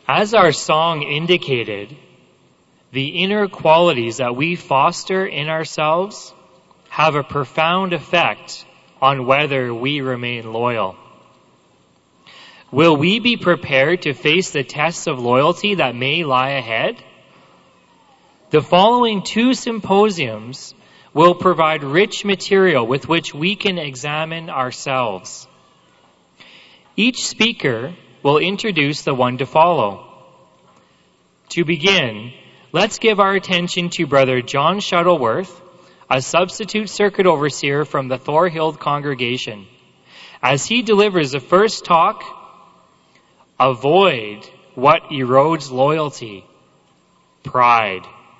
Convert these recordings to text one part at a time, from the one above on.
As our song indicated, the inner qualities that we foster in ourselves have a profound effect on whether we remain loyal. Will we be prepared to face the tests of loyalty that may lie ahead? The following 2 symposiums will provide rich material with which we can examine ourselves. Each speaker will introduce the one to follow. To begin, let's give our attention to Brother John Shuttleworth, a substitute circuit overseer from the Thorhild congregation, as he delivers the first talk, Avoid What Erodes Loyalty, Pride.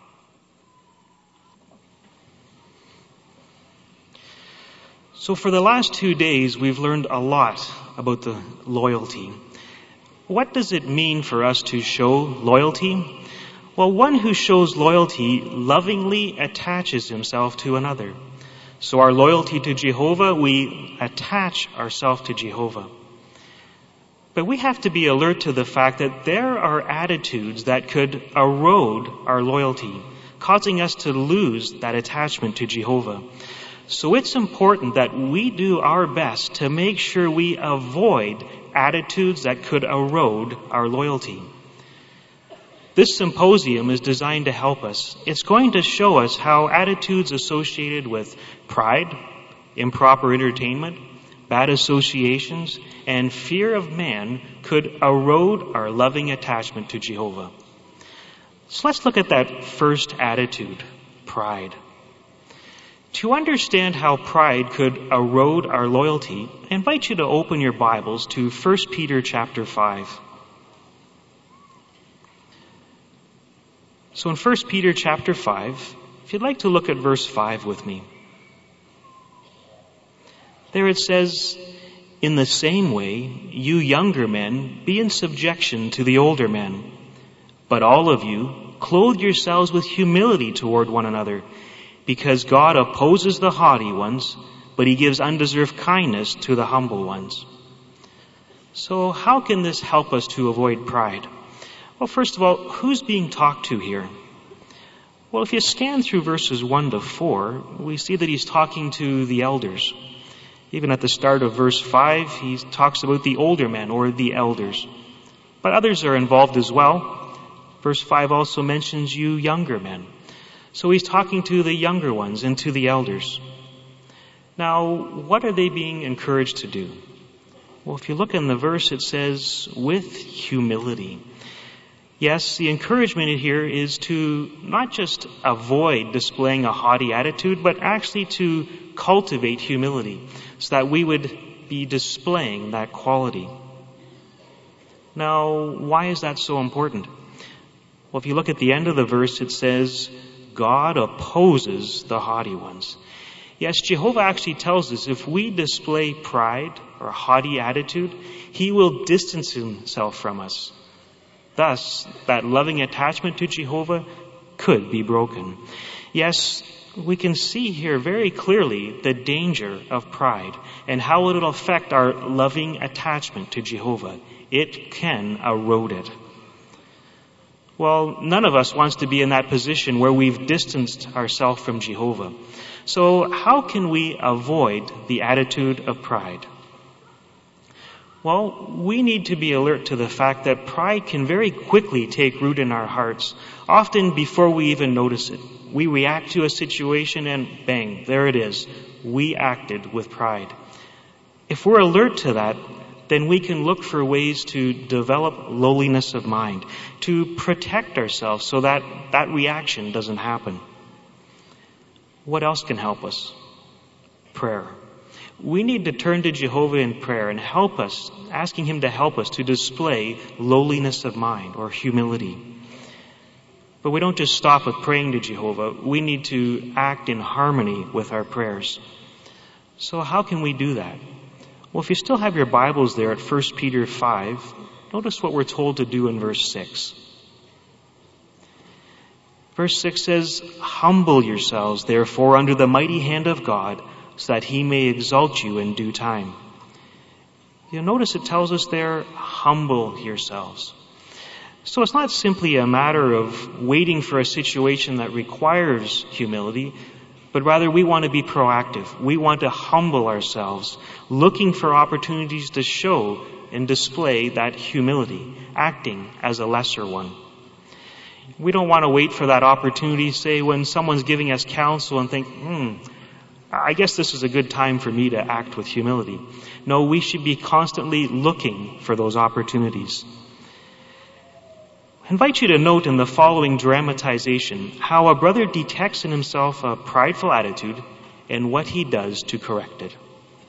So for the last 2 days, we've learned a lot about the loyalty. What does it mean for us to show loyalty? Well, one who shows loyalty lovingly attaches himself to another. So our loyalty to Jehovah, we attach ourselves to Jehovah. But we have to be alert to the fact that there are attitudes that could erode our loyalty, causing us to lose that attachment to Jehovah. So it's important that we do our best to make sure we avoid attitudes that could erode our loyalty. This symposium is designed to help us. It's going to show us how attitudes associated with pride, improper entertainment, bad associations, and fear of man could erode our loving attachment to Jehovah. So let's look at that first attitude, pride. To understand how pride could erode our loyalty, I invite you to open your Bibles to 1 Peter chapter 5. So in 1 Peter chapter 5, if you'd like to look at verse 5 with me. There it says, In the same way, you younger men, be in subjection to the older men. But all of you, clothe yourselves with humility toward one another, because God opposes the haughty ones, but He gives undeserved kindness to the humble ones. So how can this help us to avoid pride? Well, first of all, who's being talked to here? Well, if you scan through verses 1 to 4, we see that he's talking to the elders. Even at the start of verse 5, he talks about the older men or the elders. But others are involved as well. Verse 5 also mentions you younger men. So he's talking to the younger ones and to the elders. Now, what are they being encouraged to do? Well, if you look in the verse, it says, with humility. Yes, the encouragement here is to not just avoid displaying a haughty attitude, but actually to cultivate humility so that we would be displaying that quality. Now, why is that so important? Well, if you look at the end of the verse, it says, God opposes the haughty ones. Yes, Jehovah actually tells us if we display pride or a haughty attitude, He will distance Himself from us. Thus, that loving attachment to Jehovah could be broken. Yes, we can see here very clearly the danger of pride and how it will affect our loving attachment to Jehovah. It can erode it. Well, none of us wants to be in that position where we've distanced ourselves from Jehovah. So how can we avoid the attitude of pride? Well, we need to be alert to the fact that pride can very quickly take root in our hearts, often before we even notice it. We react to a situation and bang, there it is. We acted with pride. If we're alert to that, then we can look for ways to develop lowliness of mind, to protect ourselves so that that reaction doesn't happen. What else can help us? Prayer. We need to turn to Jehovah in prayer and help us, asking Him to help us to display lowliness of mind or humility. But we don't just stop with praying to Jehovah. We need to act in harmony with our prayers. So how can we do that? Well, if you still have your Bibles there at 1 Peter 5, notice what we're told to do in verse 6. Verse 6 says, Humble yourselves, therefore, under the mighty hand of God, so that He may exalt you in due time. You'll notice it tells us there, humble yourselves. So it's not simply a matter of waiting for a situation that requires humility, but rather we want to be proactive. We want to humble ourselves, looking for opportunities to show and display that humility, acting as a lesser one. We don't want to wait for that opportunity, say, when someone's giving us counsel and think, I guess this is a good time for me to act with humility. No, we should be constantly looking for those opportunities. I invite you to note in the following dramatization how a brother detects in himself a prideful attitude and what he does to correct it.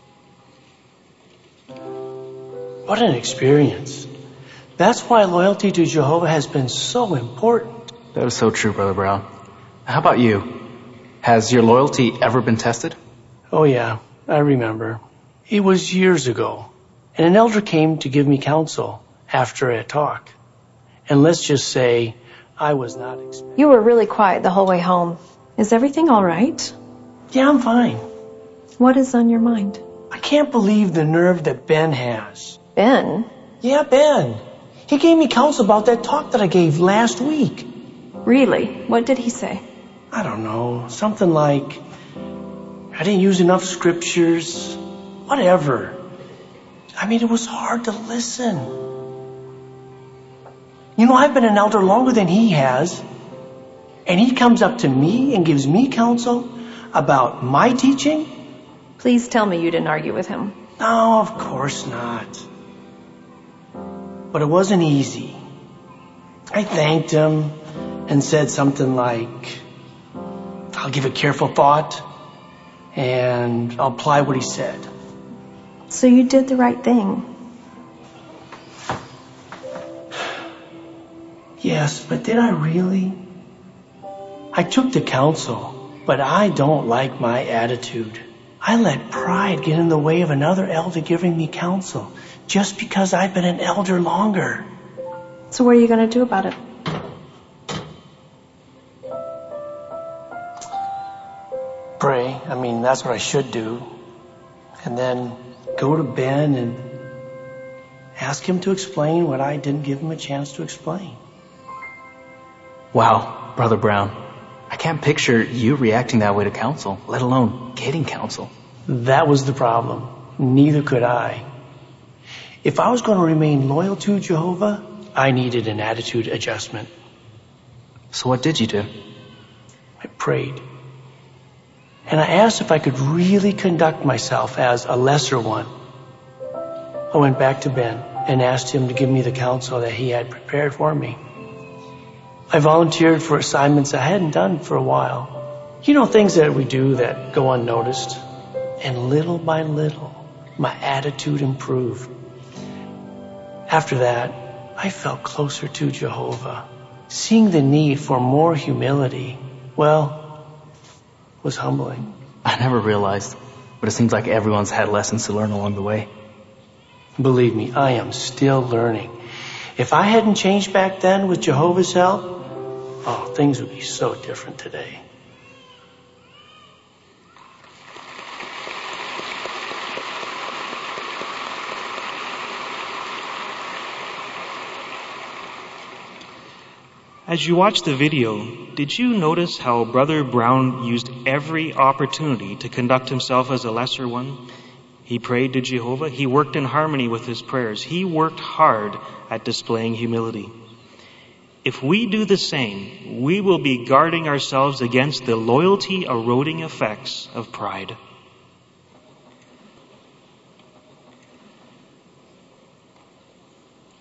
What an experience. That's why loyalty to Jehovah has been so important. That is so true, Brother Brown. How about you? Has your loyalty ever been tested? Oh yeah, I remember. It was years ago, and an elder came to give me counsel after a talk. And let's just say, I was not expecting. You were really quiet the whole way home. Is everything all right? Yeah, I'm fine. What is on your mind? I can't believe the nerve that Ben has. Ben? Yeah, Ben. He gave me counsel about that talk that I gave last week. Really? What did he say? I don't know. Something like, I didn't use enough scriptures. Whatever. I mean, it was hard to listen. You know, I've been an elder longer than he has. And he comes up to me and gives me counsel about my teaching? Please tell me you didn't argue with him. No, of course not. But it wasn't easy. I thanked him and said something like, I'll give it careful thought and I'll apply what he said. So you did the right thing. Yes, but did I really? I took the counsel, but I don't like my attitude. I let pride get in the way of another elder giving me counsel just because I've been an elder longer. So what are you going to do about it? Pray. I mean, that's what I should do. And then go to Ben and ask him to explain what I didn't give him a chance to explain. Wow, Brother Brown. I can't picture you reacting that way to counsel, let alone getting counsel. That was the problem. Neither could I. If I was going to remain loyal to Jehovah, I needed an attitude adjustment. So what did you do? I prayed. And I asked if I could really conduct myself as a lesser one. I went back to Ben and asked him to give me the counsel that he had prepared for me. I volunteered for assignments I hadn't done for a while. You know, things that we do that go unnoticed. And little by little, my attitude improved. After that, I felt closer to Jehovah. Seeing the need for more humility, was humbling. I never realized, but it seems like everyone's had lessons to learn along the way. Believe me, I am still learning. If I hadn't changed back then with Jehovah's help, things would be so different today. As you watched the video, did you notice how Brother Brown used every opportunity to conduct himself as a lesser one? He prayed to Jehovah. He worked in harmony with his prayers. He worked hard at displaying humility. If we do the same, we will be guarding ourselves against the loyalty-eroding effects of pride.